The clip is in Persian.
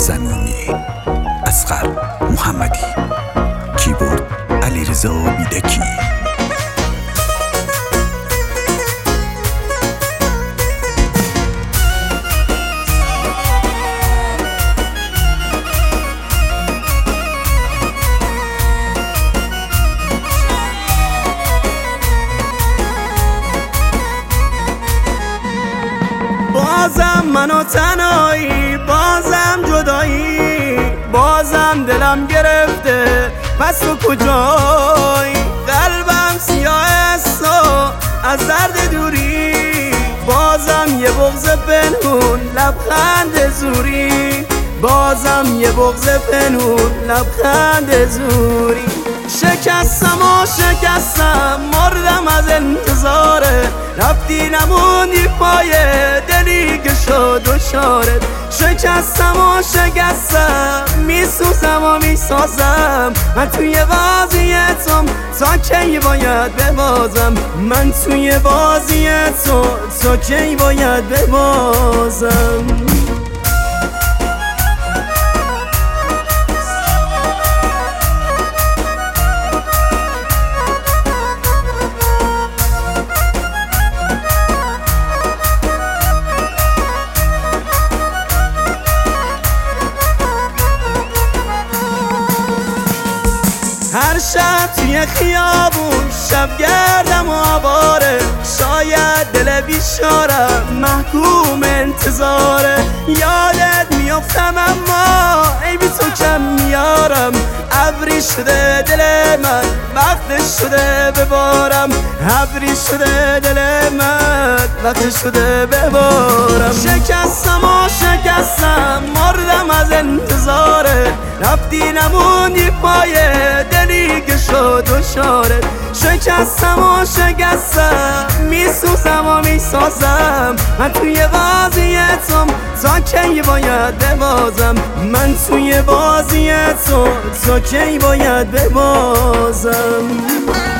زنونی، اصغر محمدی، کیبورد علیرضا بیدکی. بازم منو تنهایی، بازم جدایی، بازم دلم گرفته، پس تو کجایی؟ قلبم سیاه است از درد دوری، بازم یه بغض پنهون لبخند زوری، بازم یه بغض پنهون لبخند زوری. شکستم و شکستم، مردم از انتظاره، رفتی نموندی پایه دلی که شد دچارت. شکستم و شکستم، میسوزم و میسازم، من توی بازی تا کی باید ببازم؟ من توی بازی تا کی باید ببازم؟ هر شب توی خیابون شب گردم و آواره، شاید دل بیچارم محکوم انتظاره. یادت میافتم اما ای بی تو کم میارم، ابری شده دل من وقت شده ببارم، ابری شده دل من وقت شده ببارم. شکستم و شکستم، مردم از انتظاره، رفتی نموندی پایه دلی که شد دچارت. شکستم و شکستم، میسوزم و میسازم، من توی بازی تا کی باید ببازم؟ من توی بازی تا کی باید ببازم؟